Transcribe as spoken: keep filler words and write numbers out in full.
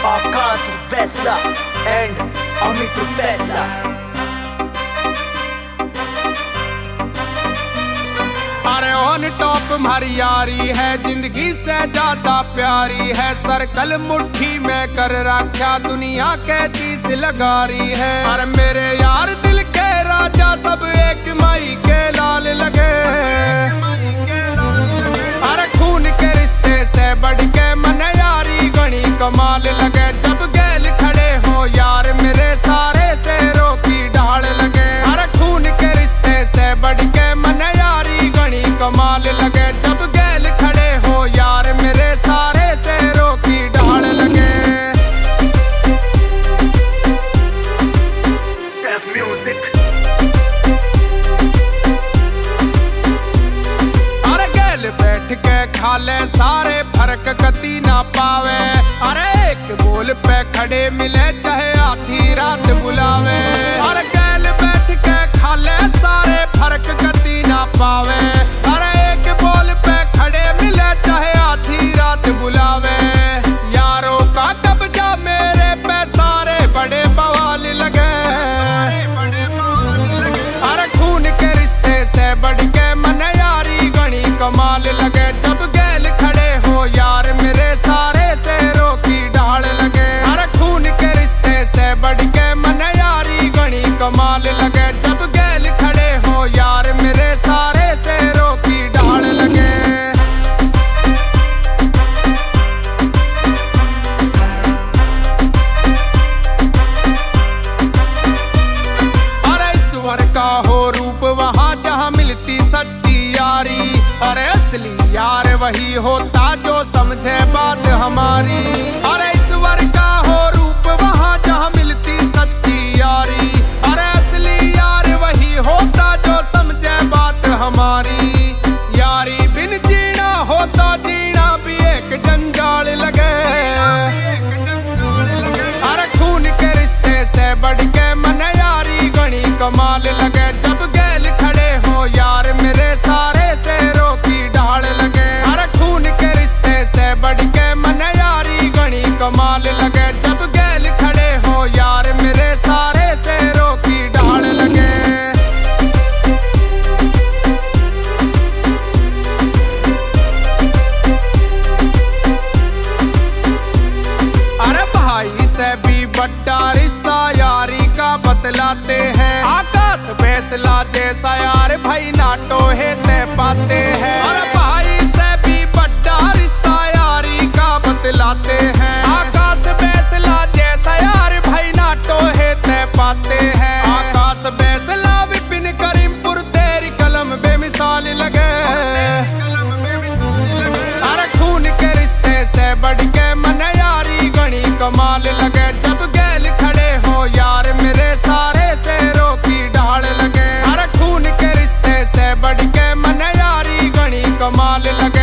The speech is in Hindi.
आकाश फैसला एंड अमित फैसला। अरे ऑन टॉप हमारी यारी है, जिंदगी से ज्यादा प्यारी है। सर्कल मुट्ठी में कर रखा, दुनिया के तीस लगा रही है। अरे मेरे यार दिल के राजा सब एक माई के लाल लगे। अरे खून के रिश्ते से बढ़ के मन यारी गणी कमाल लगे। जब गैल खड़े हो यार मेरे सारे शेरों की ढाल लगे। अरे खून के रिश्ते से बढ़ के मन यारी गणी कमाल लगे। जब गैल खड़े हो यार मेरे सारे शेरों की ढाल लगे। Self music. अरे गैल बैठ के खा ले सारे फर्क कती ना पावे। अरे एक बोल पे खड़े मिले चाहे आधी रात बुलावे। अरे गैल बैठ के खा ले सारे फर्क कती ना पावे। अरे एक बोल पे खड़े मिले चाहे आधी रात बुलावे। यारों का कब्जा मेरे पे सारे बड़े बवाल लगे। अरे खून के रिश्ते से बढ़ के मन यारी गणी कमाल लगे। जब गैल खड़े हो यार मेरे सारे शेरों की ढाल लगे। अरे खून के रिश्ते से बढ़ के मन यारी गणी कमाल लगे। जब गैल खड़े हो यार मेरे सारे शेरों की ढाल लगे। अरे ईश्वर का हो रूप वहाँ जहाँ मिलती सच्ची यारी। अरे असली यार वही होता जो समझे बात हमारी। अरे ईश्वर का हो रूप वहाँ जहाँ मिलती सच्ची यारी। अरे असली यार वही होता जो समझे बात हमारी। यारी बिन जीना होता जीना भी एक जंजाल लगे। अरे खून के रिश्ते से बढ़ के मन यारी गणी कमाल लगे। जब गैल खड़े हो यार मेरे सारे शेरों की ढाल लगे। अरे खून के रिश्ते से बढ़ के मन यारी गणी कमाल लगे। जब गैल खड़े हो यार मेरे सारे शेरों की ढाल लगे। अरे भाई से भी बड़ा रिश्ता यारी का बतलाते हैं। आकाश फैसला जैसा यार भाई नाटो है ते पाते हैं। अरे भाई से भी बड़ा रिश्ता यारी का बतलाते हैं। आकाश फैसला जैसा यार भाई नाटो है ते पाते हैं। आकाश फैसला विपिन करीमपुर तेरी कलम बेमिसाल लगे। अरे खून के रिश्ते से बढ़ के मन यारी गणी कमाल लगे। जब गैल खड़े हो यार मेरे सारे शेरों की ढाल लगे। अरे खून के रिश्ते से बढ़ के मन यारी गणी कमाल लगे।